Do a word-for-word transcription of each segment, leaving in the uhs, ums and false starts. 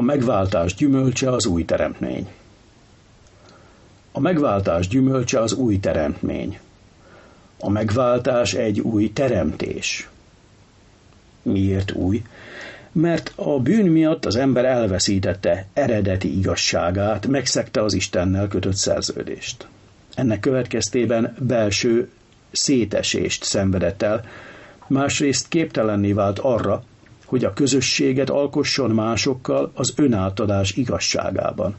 A megváltás gyümölcse az új teremtmény. A megváltás gyümölcse az új teremtmény. A megváltás egy új teremtés. Miért új? Mert a bűn miatt az ember elveszítette eredeti igazságát, megszegte az Istennel kötött szerződést. Ennek következtében belső szétesést szenvedett el, másrészt képtelenné vált arra, hogy a közösséget alkosson másokkal az önátadás igazságában.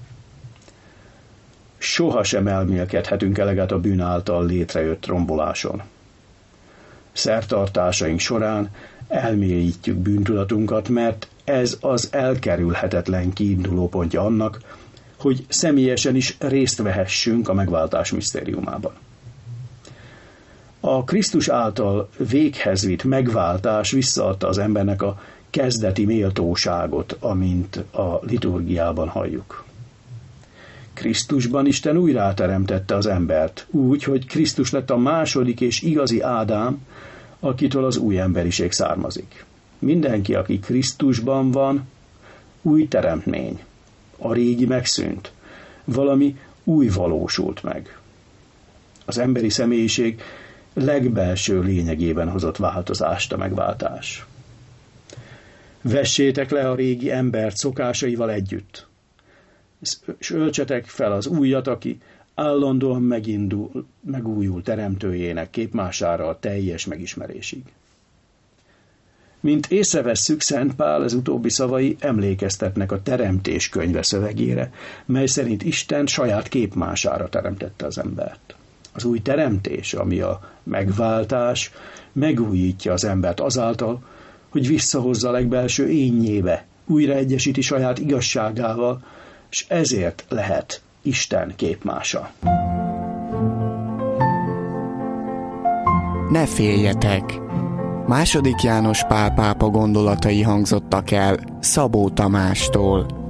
Soha sem elmélkedhetünk eleget a bűn által létrejött romboláson. Szertartásaink során elmélyítjük bűntudatunkat, mert ez az elkerülhetetlen kiindulópontja annak, hogy személyesen is részt vehessünk a megváltás misztériumában. A Krisztus által véghez vitt megváltás visszaadta az embernek a kezdeti méltóságot, amint a liturgiában halljuk. Krisztusban Isten újráteremtette az embert, úgy, hogy Krisztus lett a második és igazi Ádám, akitől az új emberiség származik. Mindenki, aki Krisztusban van, új teremtmény. A régi megszűnt. Valami új valósult meg. Az emberi személyiség legbelső lényegében hozott változást a megváltás. Vessétek le a régi embert szokásaival együtt, és öltsetek fel az újat, aki állandóan megindul, megújul teremtőjének képmására a teljes megismerésig. Mint észrevesszük, Szent Pál az utóbbi szavai emlékeztetnek a Teremtés könyve szövegére, mely szerint Isten saját képmására teremtette az embert. Az új teremtés, ami a megváltás, megújítja az embert azáltal, hogy visszahozza a legbelső énnyébe, újraegyesíti saját igazságával, és ezért lehet Isten képmása. Ne féljetek! Második János Pál pápa gondolatai hangzottak el Szabó Tamástól.